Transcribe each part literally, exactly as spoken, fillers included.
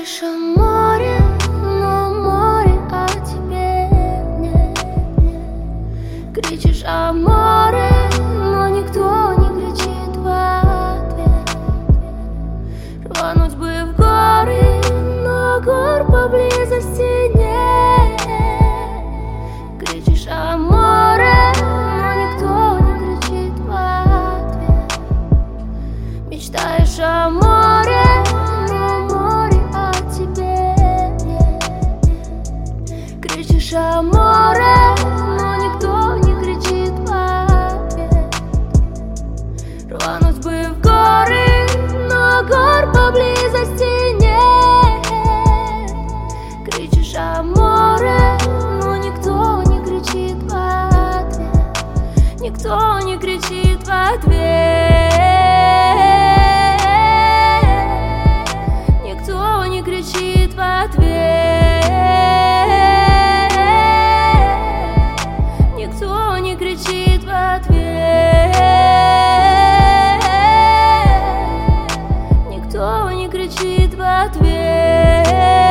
Мечтаешь о море, но море о тебе нет. Кричишь о море, но никто не кричит в ответ. Рвануть бы в горы, но гор поблизости нет. Кричишь о море, но никто не кричит в ответ. Мечтаешь о море, о море, но никто не кричит в ответ. Рвануть бы в горы, но гор поблизости нет. Кричишь о море, но никто не кричит в ответ. Никто не кричит в ответ. Никто не кричит в ответ. Кричит в ответ. Никто не кричит в ответ.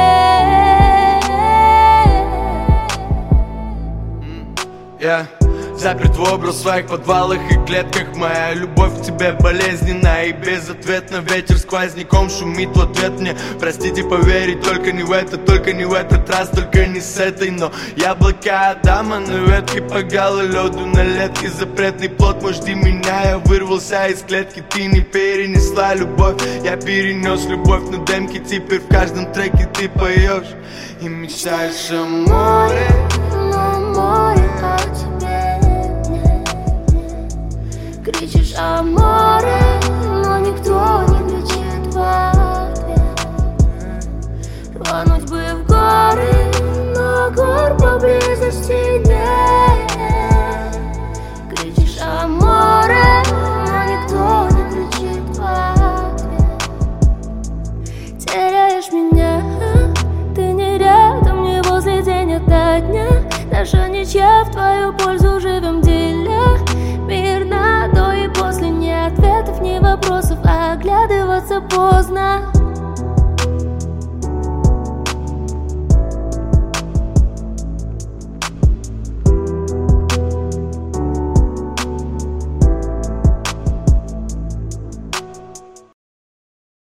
Yeah. Заперт в образ в своих подвалах и клетках. Моя любовь к тебе болезненна и безответна. Ветер сквозняком шумит в ответ мне. Простите, поверить только не в это, только не в этот раз, только не с этой. Но яблоко Адама на ветке по гололёду на летке. Запретный плод, мой, жди меня. Я вырвался из клетки, ты не перенесла любовь. Я перенес любовь на демки, теперь в каждом треке ты поешь и мечтаешь о море, но море о тебе. Кричишь о море, но никто не кричит в ответ. Рвануть бы в горы, но гор поблизости нет. Кричишь о море, но никто не кричит в ответ. Теряешь меня, ты не рядом, не возле, день ото дня. Наша ничья, в твою пользу живем деля. Мир на до и после, ни ответов, ни вопросов, а оглядываться поздно.